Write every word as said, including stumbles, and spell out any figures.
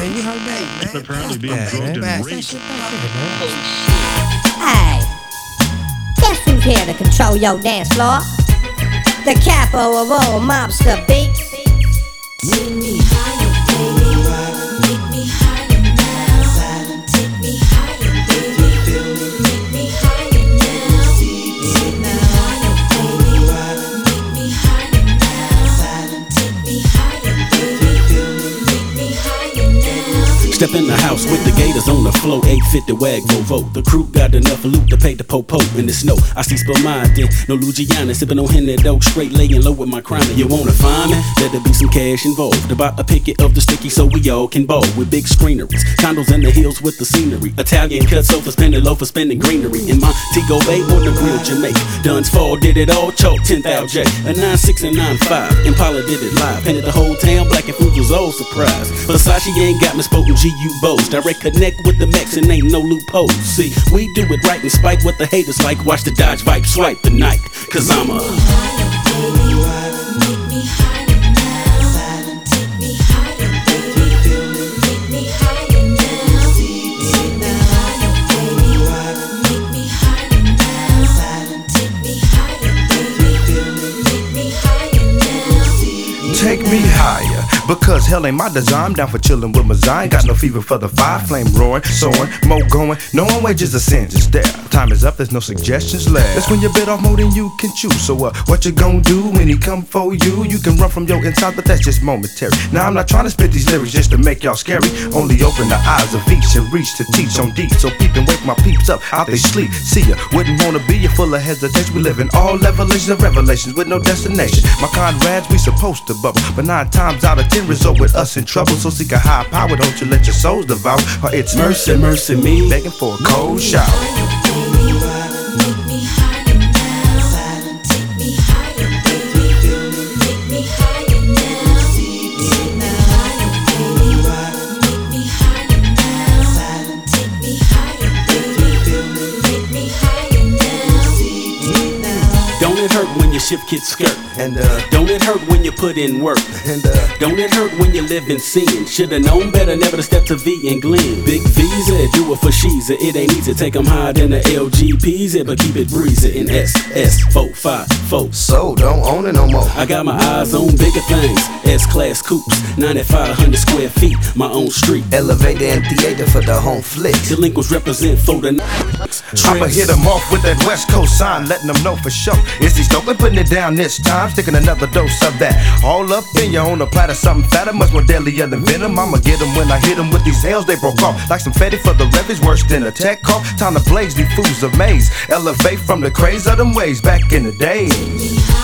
man. You heard that? It's apparently being Yeah, drugged man. and That raped. shit don't fit, man. Hey, guess who's here to control your dance floor? The capo of all mobster beats. Take me higher, baby. Take me higher now. Take me higher, baby. Take me higher now. Take me higher, baby. Take me higher now. Take me higher, baby. Take me higher now. Step in the house with the gators on the floor, eight fifty wag Volvo. The crew got enough loot to pay the po-po in the snow. I see spill mine, then no Lugiana, sipping on Henny dope, straight laying low with my crime. You wanna find me? There'll be some cash involved. About a picket of the sticky so we all can ball with big screeneries. Condos in the hills with the scenery. Italian cut sofas, spending low for spending greenery. In Montego Bay on the grill, Jamaica. Duns Fall did it all, chalk ten thousand J. A nine six and nine five. Impala did it live. Painted the whole town black and food was all surprised. Versace ain't got me spoken G U bows. Direct connect with the Mex and ain't no loopholes. See, we do it right and spike what the haters like. Watch the Dodge Vibe swipe the night. Cause I'm a Take me higher now. Take me higher, baby. Take me higher now. Take me higher, baby. Take me higher now. Take me higher, baby. Take me higher now. Take me higher, because hell ain't my design. I'm down for chillin' with my Zion. Got no fever for the fire, flame roaring, soaring, mo going. No one wages a sin, just there. Time is up, there's no suggestions left. That's when you bit off more than you can chew. So uh, what you gon' do when he come for you? You can run from your inside, but that's just momentary. Now I'm not trying to spit these lyrics just to make y'all scary. Only open the eyes of each and reach to teach on deep. So peep and wake my peeps up out they sleep. See ya, wouldn't wanna be you full of hesitation. We live in all revelations of revelations with no destination. My comrades, we supposed to bubble, but nine times out of ten result with us in trouble. So seek a high power, don't you let your souls devour. Or it's mercy, mercy me, begging for a cold shower. Take me higher now. Take me higher, baby. Take me higher now. Take me higher, baby. Take me higher now. Take me higher, baby. Take me higher now. Don't it hurt when your shift gets skirt? And uh, Don't it hurt when you put in work? and uh, Don't it hurt when you live in sin? Shoulda known better, never to step to V and Glen. Big Visa, do it for Sheezy. It ain't easy, take 'em higher than the L G Ps, but keep it breezy in S S four five four. so don't own it no more. I got my eyes on bigger things. S-Class coupes, ninety-five hundred square feet, my own street. Elevator and theater for the home flicks. Delinquents represent for the I'ma hit them off with that West Coast sign, letting them know for sure. Is he stoking, putting it down this time? Sticking another dose of that. All up in you on a platter, something fatter, much more deadlier than venom. I'ma get them when I hit them with these hells they broke off. Like some fetty for the rev is worse than a tech call. Time to blaze these fools amaze. Elevate from the craze of them ways back in the day.